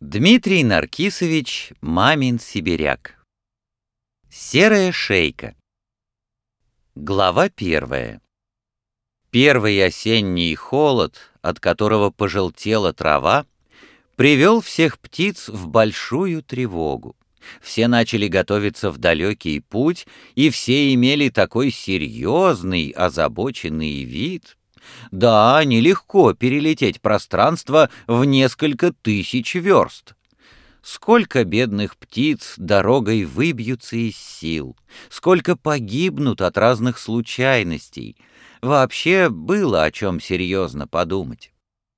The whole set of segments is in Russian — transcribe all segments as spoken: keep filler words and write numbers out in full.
Дмитрий Наркисович Мамин сибиряк. Серая шейка. Глава первая. Первый осенний холод, от которого пожелтела трава, привел всех птиц в большую тревогу. Все начали готовиться в далекий путь, и все имели такой серьезный, озабоченный вид. Да, нелегко перелететь пространство в несколько тысяч верст. Сколько бедных птиц дорогой выбьются из сил, сколько погибнут от разных случайностей. Вообще было о чем серьезно подумать.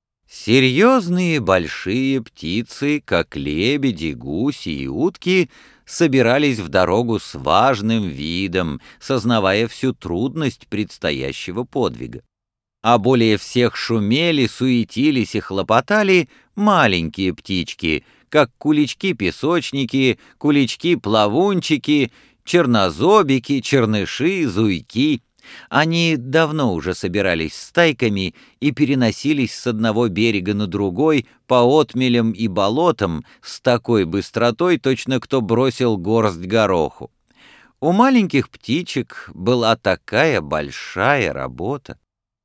Серьезные большие птицы, как лебеди, гуси и утки, собирались в дорогу с важным видом, сознавая всю трудность предстоящего подвига. А более всех шумели, суетились и хлопотали маленькие птички, как кулички-песочники, кулички-плавунчики, чернозобики, черныши, зуйки. Они давно уже собирались стайками и переносились с одного берега на другой по отмелям и болотам с такой быстротой, точно кто бросил горсть гороху. У маленьких птичек была такая большая работа.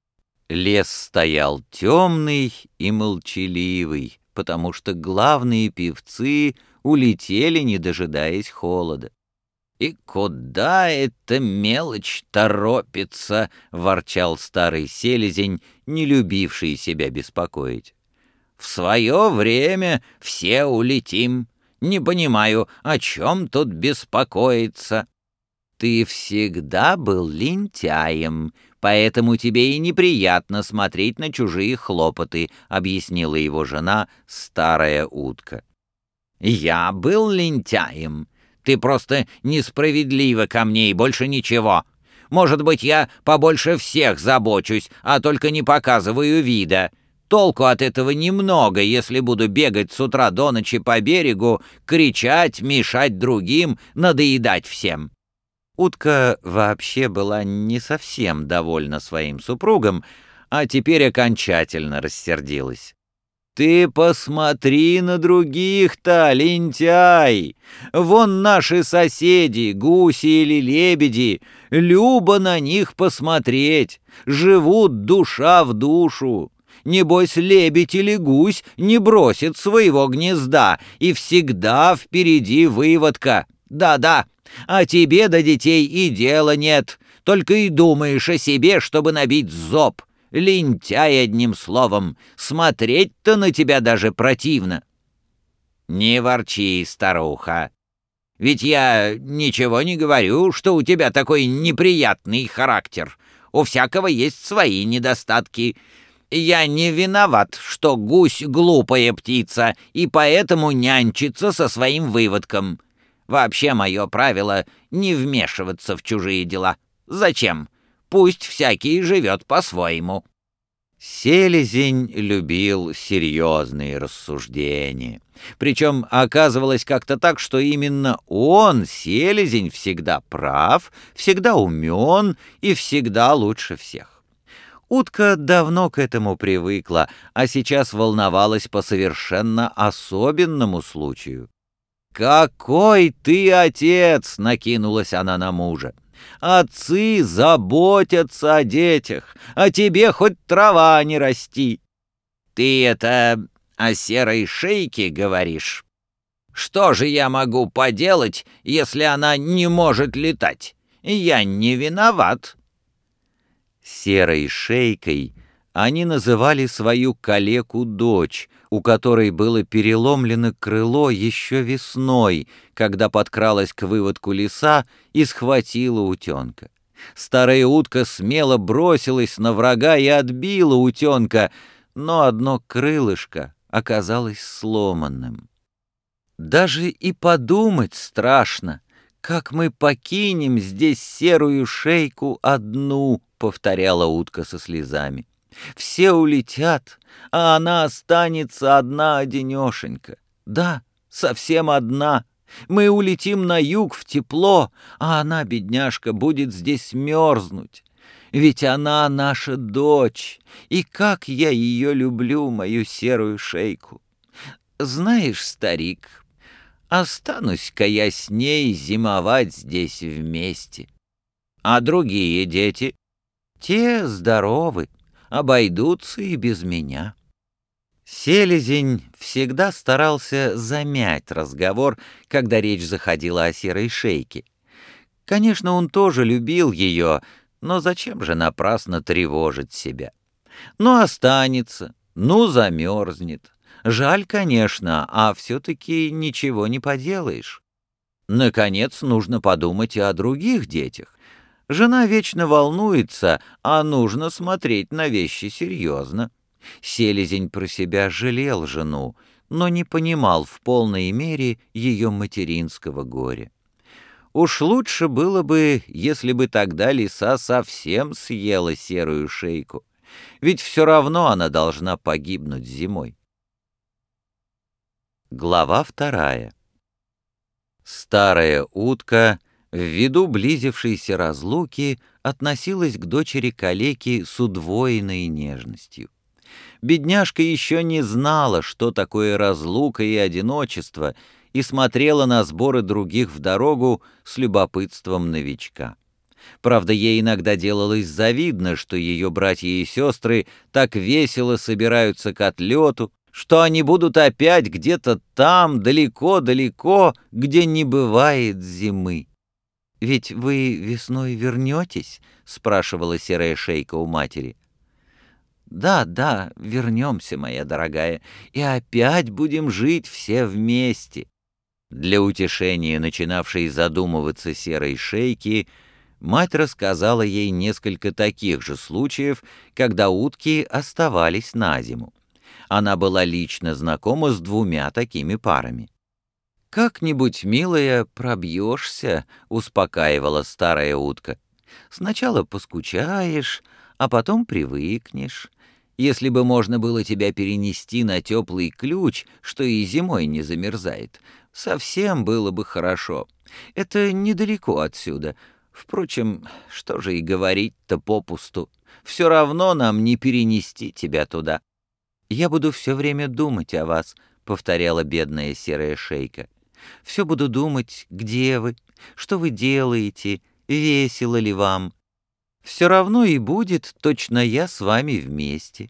Лес стоял темный и молчаливый, потому что главные певцы улетели, не дожидаясь холода. «И куда эта мелочь торопится?» — ворчал старый селезень, не любивший себя беспокоить. «В свое время все улетим. Не понимаю, о чем тут беспокоиться?» «Ты всегда был лентяем, поэтому тебе и неприятно смотреть на чужие хлопоты», — объяснила его жена, старая утка. «Я был лентяем. Ты просто несправедлива ко мне и больше ничего. Может быть, я побольше всех забочусь, а только не показываю вида. Толку от этого немного, если буду бегать с утра до ночи по берегу, кричать, мешать другим, надоедать всем». Утка вообще была не совсем довольна своим супругом, а теперь окончательно рассердилась. «Ты посмотри на других-то, лентяй! Вон наши соседи, гуси или лебеди, любо на них посмотреть, живут душа в душу. Небось, лебедь или гусь не бросит своего гнезда, и всегда впереди выводка. Да-да, а тебе до детей и дела нет, только и думаешь о себе, чтобы набить зоб. Лентяй, одним словом, смотреть-то на тебя даже противно». «Не ворчи, старуха, ведь я ничего не говорю, что у тебя такой неприятный характер. У всякого есть свои недостатки. Я не виноват, что гусь глупая птица и поэтому нянчится со своим выводком. Вообще мое правило — не вмешиваться в чужие дела. Зачем? Пусть всякий живет по-своему». Селезень любил серьезные рассуждения. Причем оказывалось как-то так, что именно он, селезень, всегда прав, всегда умен и всегда лучше всех. Утка давно к этому привыкла, а сейчас волновалась по совершенно особенному случаю. «Какой ты отец!» — накинулась она на мужа. «Отцы заботятся о детях, а тебе хоть трава не расти». «Ты это о серой шейке говоришь? Что же я могу поделать, если она не может летать? Я не виноват». Серой шейкой они называли свою калеку-дочь, у которой было переломлено крыло еще весной, когда подкралась к выводку лиса и схватила утенка. Старая утка смело бросилась на врага и отбила утенка, но одно крылышко оказалось сломанным. «Даже и подумать страшно, как мы покинем здесь серую шейку одну», — повторяла утка со слезами. «Все улетят, а она останется одна-одинешенька. Да, совсем одна. Мы улетим на юг в тепло, а она, бедняжка, будет здесь мерзнуть. Ведь она наша дочь, и как я ее люблю, мою серую шейку. «Знаешь, старик, останусь-ка я с ней зимовать здесь вместе. А другие дети? Те здоровы, обойдутся и без меня». Селезень всегда старался замять разговор, когда речь заходила о серой шейке. Конечно, он тоже любил ее, но зачем же напрасно тревожить себя? Ну, останется, ну, замерзнет. Жаль, конечно, а все-таки ничего не поделаешь. Наконец, нужно подумать и о других детях. Жена вечно волнуется, а нужно смотреть на вещи серьезно. Селезень про себя жалел жену, но не понимал в полной мере ее материнского горя. Уж лучше было бы, если бы тогда лиса совсем съела серую шейку, ведь все равно она должна погибнуть зимой. Глава вторая. Старая утка, ввиду близившейся разлуки, относилась к дочери калеки с удвоенной нежностью. Бедняжка еще не знала, что такое разлука и одиночество, и смотрела на сборы других в дорогу с любопытством новичка. Правда, ей иногда делалось завидно, что ее братья и сестры так весело собираются к отлету, что они будут опять где-то там, далеко-далеко, где не бывает зимы. «Ведь вы весной вернетесь?» — спрашивала серая шейка у матери. «Да, да, вернемся, моя дорогая, и опять будем жить все вместе». Для утешения начинавшей задумываться серой шейки, мать рассказала ей несколько таких же случаев, когда утки оставались на зиму. Она была лично знакома с двумя такими парами. «Как-нибудь, милая, пробьешься», — успокаивала старая утка. «Сначала поскучаешь, а потом привыкнешь. Если бы можно было тебя перенести на теплый ключ, что и зимой не замерзает, совсем было бы хорошо. Это недалеко отсюда. Впрочем, что же и говорить-то попусту. Все равно нам не перенести тебя туда». «Я буду все время думать о вас», — повторяла бедная серая шейка. «Все буду думать, где вы, что вы делаете, весело ли вам. Все равно и будет, точно я с вами вместе».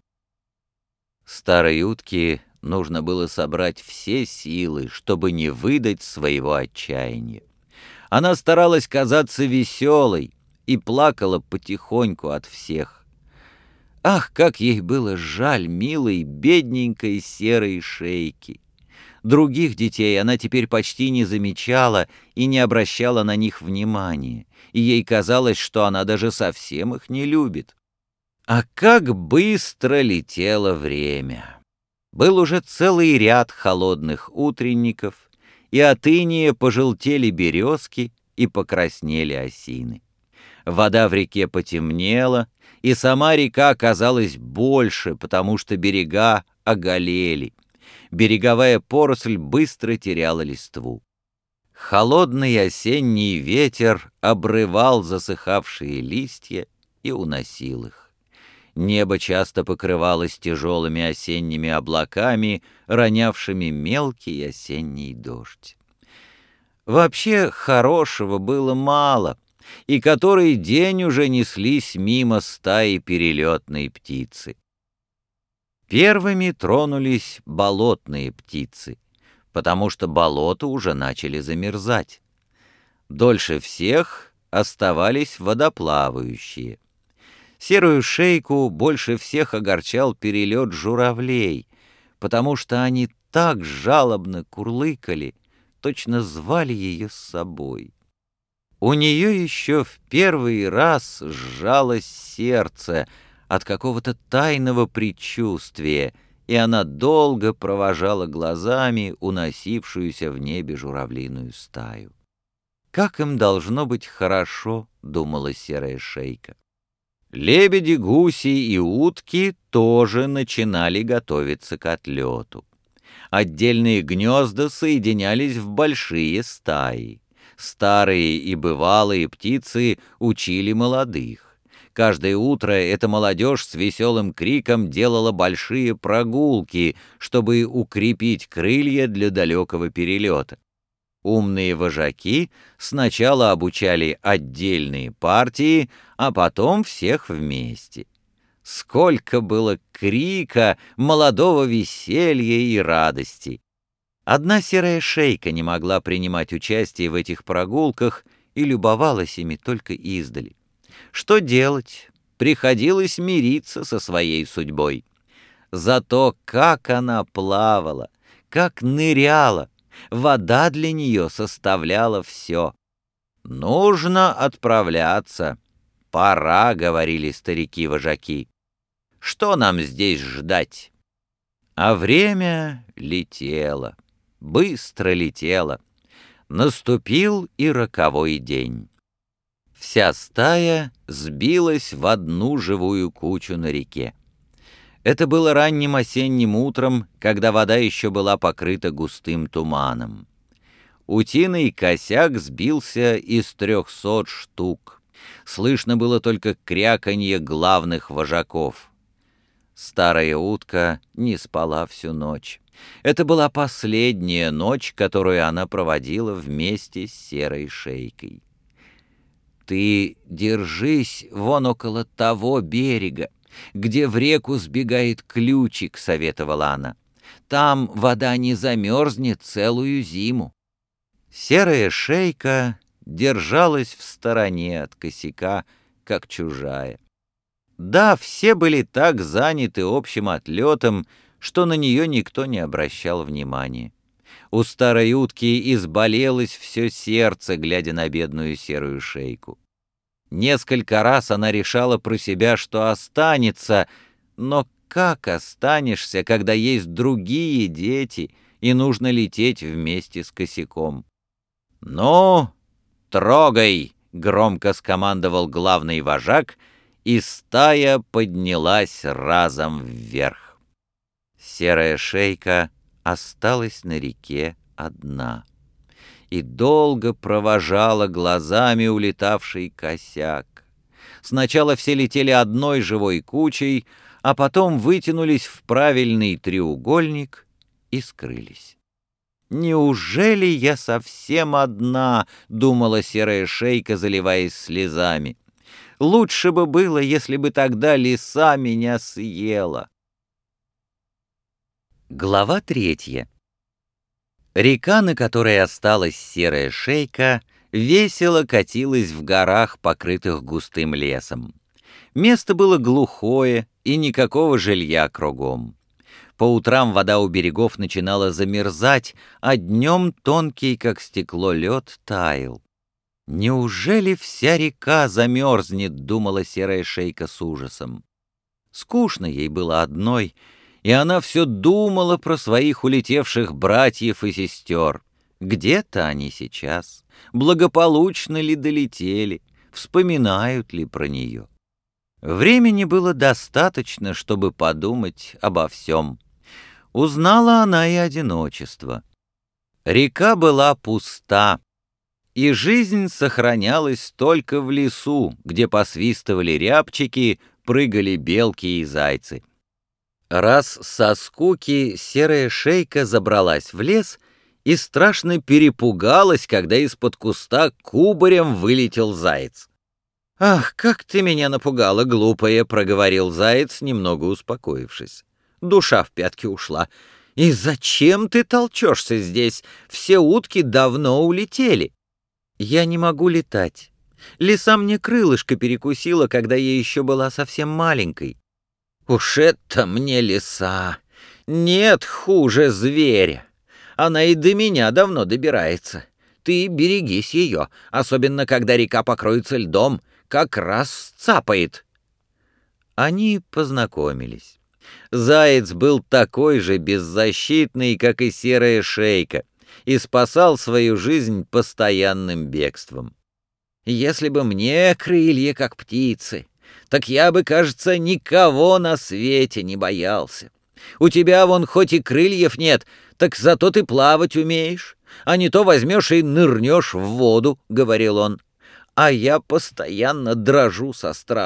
Старой утке нужно было собрать все силы, чтобы не выдать своего отчаяния. Она старалась казаться веселой и плакала потихоньку от всех. Ах, как ей было жаль милой, бедненькой серой шейки! Других детей она теперь почти не замечала и не обращала на них внимания, и ей казалось, что она даже совсем их не любит. А как быстро летело время! Был уже целый ряд холодных утренников, и от иния пожелтели березки и покраснели осины. Вода в реке потемнела, и сама река казалась больше, потому что берега оголели. Береговая поросль быстро теряла листву. Холодный осенний ветер обрывал засыхавшие листья и уносил их. Небо часто покрывалось тяжелыми осенними облаками, ронявшими мелкий осенний дождь. Вообще хорошего было мало, и который день уже неслись мимо стаи перелетной птицы. Первыми тронулись болотные птицы, потому что болота уже начали замерзать. Дольше всех оставались водоплавающие. Серую шейку больше всех огорчал перелет журавлей, потому что они так жалобно курлыкали, точно звали ее с собой. У нее еще в первый раз сжалось сердце от какого-то тайного предчувствия, и она долго провожала глазами уносившуюся в небе журавлиную стаю. «Как им должно быть хорошо», — думала серая шейка. Лебеди, гуси и утки тоже начинали готовиться к отлету. Отдельные гнезда соединялись в большие стаи. Старые и бывалые птицы учили молодых. Каждое утро эта молодежь с веселым криком делала большие прогулки, чтобы укрепить крылья для далекого перелета. Умные вожаки сначала обучали отдельные партии, а потом всех вместе. Сколько было крика, молодого веселья и радости! Одна серая шейка не могла принимать участие в этих прогулках и любовалась ими только издали. Что делать? Приходилось мириться со своей судьбой. Зато как она плавала, как ныряла! Вода для нее составляла все. «Нужно отправляться. Пора», — говорили старики-вожаки. «Что нам здесь ждать?» А время летело, быстро летело. Наступил и роковой день. Вся стая сбилась в одну живую кучу на реке. Это было ранним осенним утром, когда вода еще была покрыта густым туманом. Утиный косяк сбился из трехсот штук. Слышно было только кряканье главных вожаков. Старая утка не спала всю ночь. Это была последняя ночь, которую она проводила вместе с серой шейкой. «Ты держись вон около того берега, где в реку сбегает ключик», — советовала она. «Там вода не замерзнет целую зиму». Серая шейка держалась в стороне от косяка, как чужая. Да, все были так заняты общим отлетом, что на нее никто не обращал внимания. У старой утки изболелось все сердце, глядя на бедную серую шейку. Несколько раз она решала про себя, что останется, но как останешься, когда есть другие дети, и нужно лететь вместе с косяком? «Ну, трогай!» — громко скомандовал главный вожак, и стая поднялась разом вверх. Серая шейка осталась на реке одна и долго провожала глазами улетавший косяк. Сначала все летели одной живой кучей, а потом вытянулись в правильный треугольник и скрылись. «Неужели я совсем одна?» — думала серая шейка, заливаясь слезами. «Лучше бы было, если бы тогда лиса меня съела». Глава третья. Река, на которой осталась серая шейка, весело катилась в горах, покрытых густым лесом. Место было глухое, и никакого жилья кругом. По утрам вода у берегов начинала замерзать, а днем тонкий, как стекло, лед таял. «Неужели вся река замерзнет?» — думала серая шейка с ужасом. Скучно ей было одной, и она все думала про своих улетевших братьев и сестер. Где-то они сейчас, благополучно ли долетели, вспоминают ли про нее. Времени было достаточно, чтобы подумать обо всем. Узнала она и одиночество. Река была пуста, и жизнь сохранялась только в лесу, где посвистывали рябчики, прыгали белки и зайцы. Раз со скуки серая шейка забралась в лес и страшно перепугалась, когда из-под куста кубарем вылетел заяц. «Ах, как ты меня напугала, глупая!» — проговорил заяц, немного успокоившись. Душа в пятки ушла. «И зачем ты толчешься здесь? Все утки давно улетели». «Я не могу летать. Лиса мне крылышко перекусила, когда я еще была совсем маленькой». «Уж это мне лиса! Нет хуже зверя! Она и до меня давно добирается. Ты берегись ее, особенно когда река покроется льдом, как раз цапает». Они познакомились. Заяц был такой же беззащитный, как и серая шейка, и спасал свою жизнь постоянным бегством. «Если бы мне крылья, как птицы, так я бы, кажется, никого на свете не боялся. У тебя вон хоть и крыльев нет, так зато ты плавать умеешь, а не то возьмешь и нырнешь в воду», — говорил он. «А я постоянно дрожу со страху.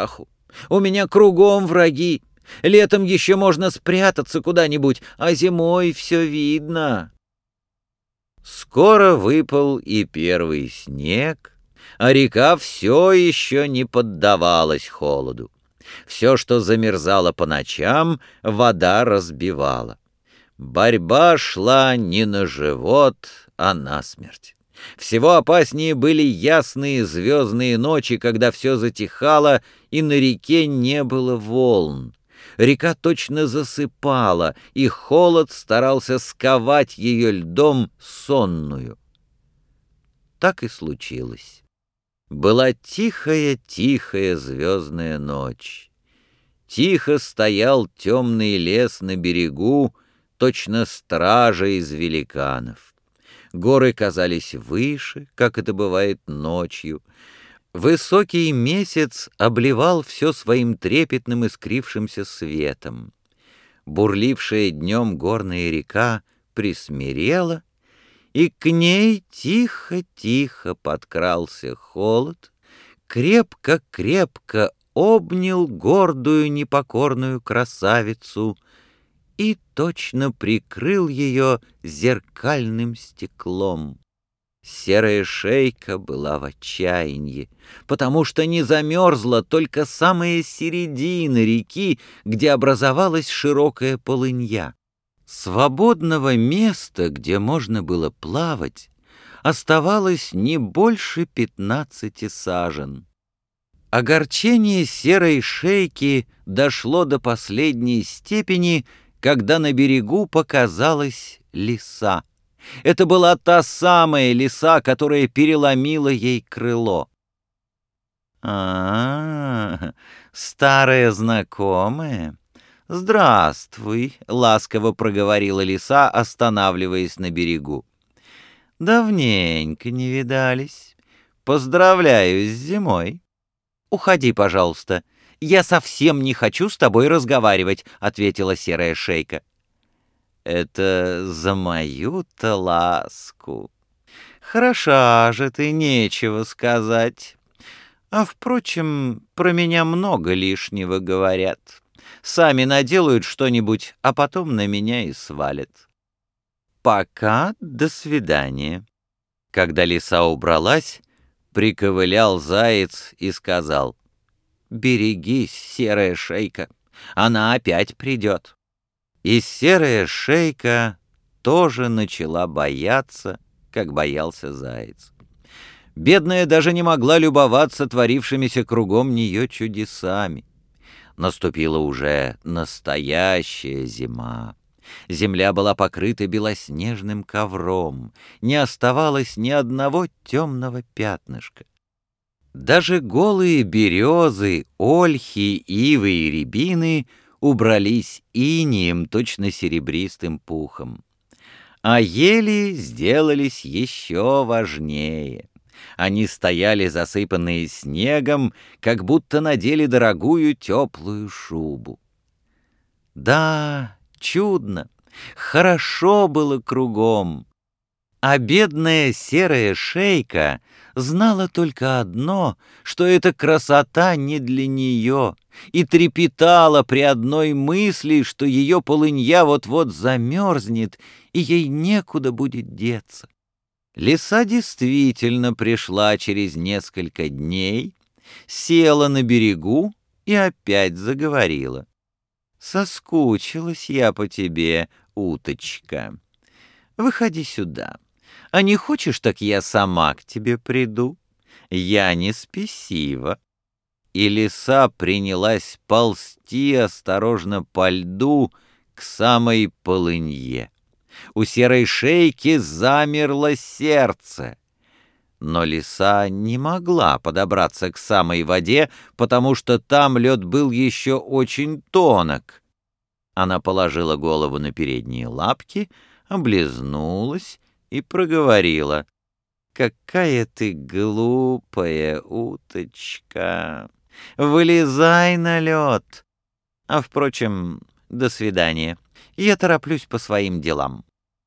У меня кругом враги. Летом еще можно спрятаться куда-нибудь, а зимой все видно». Скоро выпал и первый снег, а река все еще не поддавалась холоду. Все, что замерзало по ночам, вода разбивала. Борьба шла не на живот, а на смерть. Всего опаснее были ясные звездные ночи, когда все затихало, и на реке не было волн. Река точно засыпала, и холод старался сковать ее льдом сонную. Так и случилось. Была тихая-тихая звездная ночь. Тихо стоял темный лес на берегу, точно стража из великанов. Горы казались выше, как это бывает ночью. Высокий месяц обливал все своим трепетным искрившимся светом. Бурлившая днем горная река присмирела, и к ней тихо-тихо подкрался холод, крепко-крепко обнял гордую непокорную красавицу и точно прикрыл ее зеркальным стеклом. Серая шейка была в отчаянии, потому что не замерзла только самая середина реки, где образовалась широкая полынья. Свободного места, где можно было плавать, оставалось не больше пятнадцати сажен. Огорчение серой шейки дошло до последней степени, когда на берегу показалась лиса. Это была та самая лиса, которая переломила ей крыло. «А-а-а, старая знакомая! Здравствуй!» — ласково проговорила лиса, останавливаясь на берегу. «Давненько не видались. Поздравляю с зимой!» «Уходи, пожалуйста. Я совсем не хочу с тобой разговаривать», — ответила серая шейка. «Это за мою-то ласку. Хороша же ты, нечего сказать. А, впрочем, про меня много лишнего говорят. Сами наделают что-нибудь, а потом на меня и свалят. Пока до свидания». Когда лиса убралась, приковылял заяц и сказал: «Берегись, серая шейка, она опять придет». И серая шейка тоже начала бояться, как боялся заяц. Бедная даже не могла любоваться творившимися кругом нее чудесами. Наступила уже настоящая зима. Земля была покрыта белоснежным ковром, не оставалось ни одного темного пятнышка. Даже голые березы, ольхи, ивы и рябины убрались инеем, точно серебристым пухом. А ели сделались еще важнее. Они стояли засыпанные снегом, как будто надели дорогую теплую шубу. Да, чудно, хорошо было кругом. А бедная серая шейка знала только одно, что эта красота не для нее, и трепетала при одной мысли, что ее полынья вот-вот замерзнет, и ей некуда будет деться. Лиса действительно пришла через несколько дней, села на берегу и опять заговорила. «Соскучилась я по тебе, уточка. Выходи сюда. А не хочешь, так я сама к тебе приду? Я не спесива». И лиса принялась ползти осторожно по льду к самой полынье. У серой шейки замерло сердце. Но лиса не могла подобраться к самой воде, потому что там лед был еще очень тонок. Она положила голову на передние лапки, облизнулась и проговорила: «Какая ты глупая уточка! Вылезай на лед! А, впрочем, до свидания. Я тороплюсь по своим делам».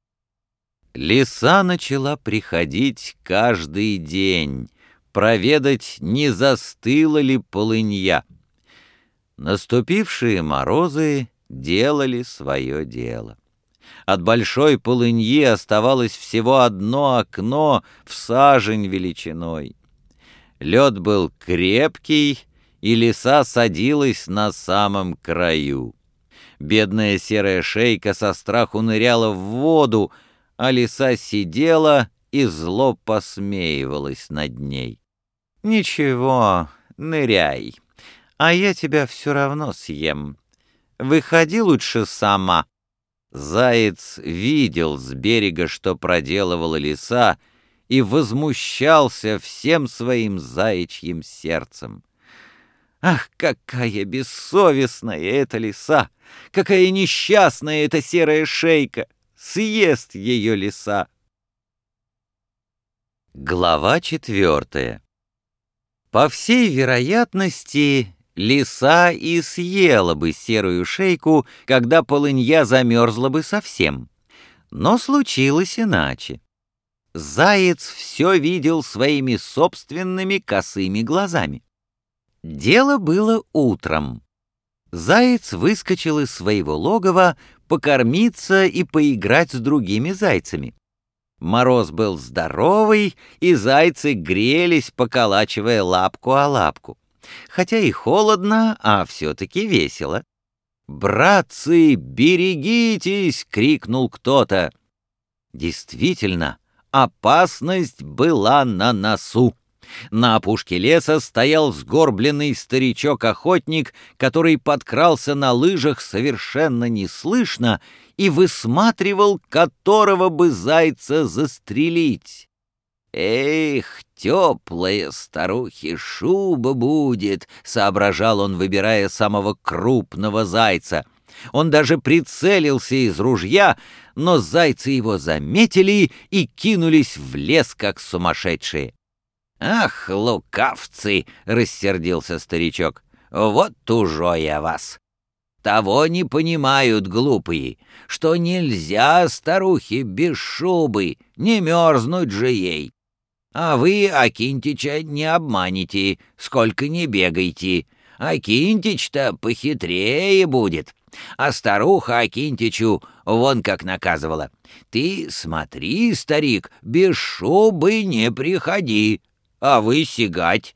Лиса начала приходить каждый день, проведать, не застыла ли полынья. Наступившие морозы делали свое дело. От большой полыньи оставалось всего одно окно в сажень величиной. Лед был крепкий, и лиса садилась на самом краю. Бедная серая шейка со страху ныряла в воду, а лиса сидела и зло посмеивалась над ней. «Ничего, ныряй, а я тебя все равно съем. Выходи лучше сама». Заяц видел с берега, что проделывала лиса, и возмущался всем своим заячьим сердцем. «Ах, какая бессовестная эта лиса! Какая несчастная эта серая шейка! Съест ее лиса!» Глава четвертая. По всей вероятности, лиса и съела бы серую шейку, когда полынья замерзла бы совсем. Но случилось иначе. Заяц все видел своими собственными косыми глазами. Дело было утром. Заяц выскочил из своего логова покормиться и поиграть с другими зайцами. Мороз был здоровый, и зайцы грелись, поколачивая лапку о лапку. Хотя и холодно, а все-таки весело. «Братцы, берегитесь!» — крикнул кто-то. Действительно, опасность была на носу. На опушке леса стоял сгорбленный старичок-охотник, который подкрался на лыжах совершенно неслышно и высматривал, которого бы зайца застрелить. «Эх, теплая старухи шуба будет», — соображал он, выбирая самого крупного зайца. Он даже прицелился из ружья, но зайцы его заметили и кинулись в лес, как сумасшедшие. «Ах, лукавцы!» — рассердился старичок. «Вот тужо я вас! Того не понимают глупые, что нельзя старухе без шубы, не мерзнуть же ей. А вы Акинтича не обманете, сколько не бегайте. Акинтич-то похитрее будет. А старуха Акинтичу вон как наказывала: ты смотри, старик, без шубы не приходи, а вы сигать».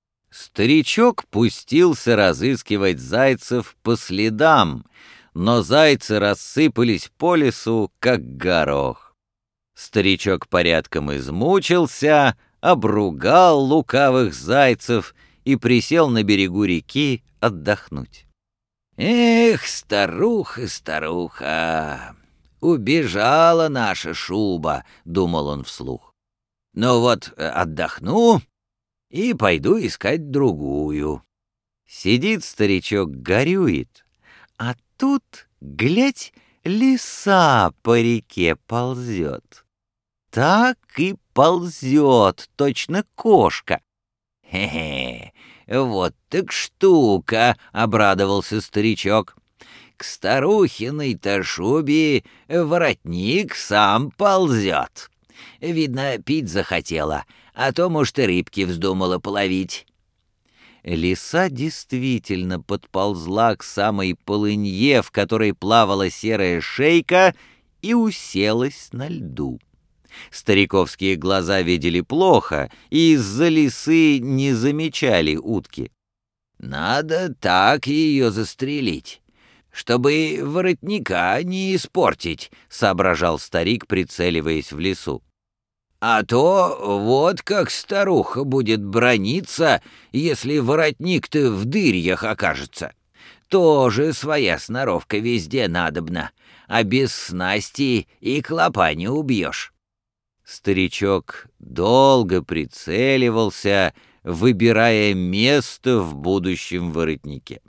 Старичок пустился разыскивать зайцев по следам, но зайцы рассыпались по лесу, как горох. Старичок порядком измучился, обругал лукавых зайцев и присел на берегу реки отдохнуть. «Эх, старуха, старуха, убежала наша шуба», — думал он вслух. «Ну вот, отдохну и пойду искать другую». Сидит старичок, горюет, а тут, глядь, лиса по реке ползет. Так и ползет, точно кошка. «Хе-хе, вот так штука», — обрадовался старичок. «К старухиной-то шубе воротник сам ползет. Видно, пить захотела, а то, может, и рыбки вздумала половить». Лиса действительно подползла к самой полынье, в которой плавала серая шейка, и уселась на льду. Стариковские глаза видели плохо и из-за лисы не замечали утки. «Надо так ее застрелить, чтобы воротника не испортить», — соображал старик, прицеливаясь в лису. «А то вот как старуха будет браниться, если воротник-то в дырьях окажется. Тоже своя сноровка везде надобна, а без снасти и клопа не убьешь». Старичок долго прицеливался, выбирая место в будущем воротнике.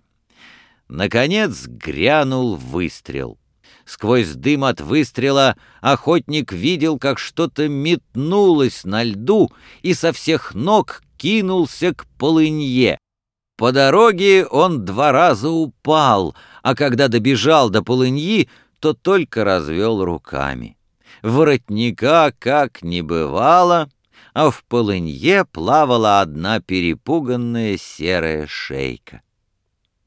Наконец грянул выстрел. Сквозь дым от выстрела охотник видел, как что-то метнулось на льду и со всех ног кинулся к полынье. По дороге он два раза упал, а когда добежал до полыньи, то только развел руками. Воротника как не бывало, а в полынье плавала одна перепуганная серая шейка.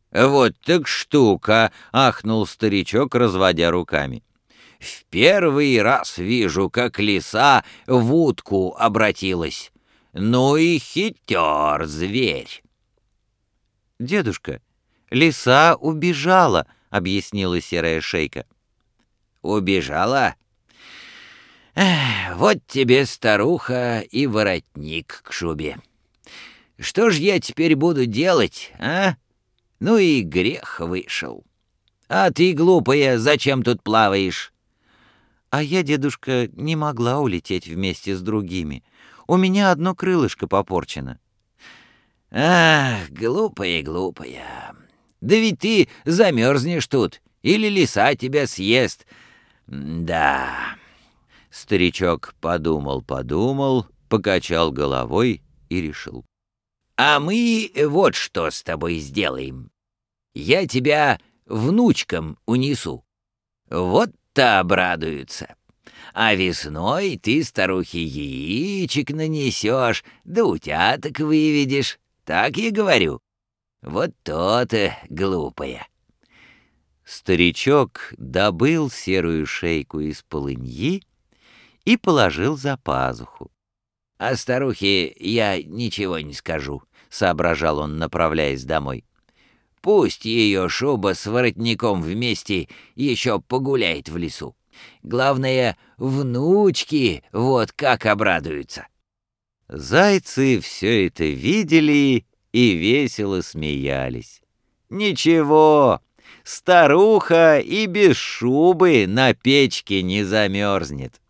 «Вот так штука!» — ахнул старичок, разводя руками. «В первый раз вижу, как лиса в утку обратилась. Ну и хитер зверь!» «Дедушка, лиса убежала», — объяснила серая шейка. «Убежала? Эх, вот тебе, старуха, и воротник к шубе. Что ж я теперь буду делать, а? Ну и грех вышел. А ты, глупая, зачем тут плаваешь?» «А я, дедушка, не могла улететь вместе с другими. У меня одно крылышко попорчено». «Ах, глупая, глупая. Да ведь ты замерзнешь тут, или лиса тебя съест. Да». Старичок подумал-подумал, покачал головой и решил. «А мы вот что с тобой сделаем. Я тебя внучкам унесу. Вот-то обрадуются. А весной ты, старухе, яичек нанесешь, да утяток выведешь. Так я говорю. Вот то-то, глупая». Старичок добыл серую шейку из полыньи и положил за пазуху. «А старухе я ничего не скажу», — соображал он, направляясь домой. «Пусть ее шуба с воротником вместе еще погуляет в лесу. Главное, внучки вот как обрадуются». Зайцы все это видели и весело смеялись. «Ничего, старуха и без шубы на печке не замерзнет».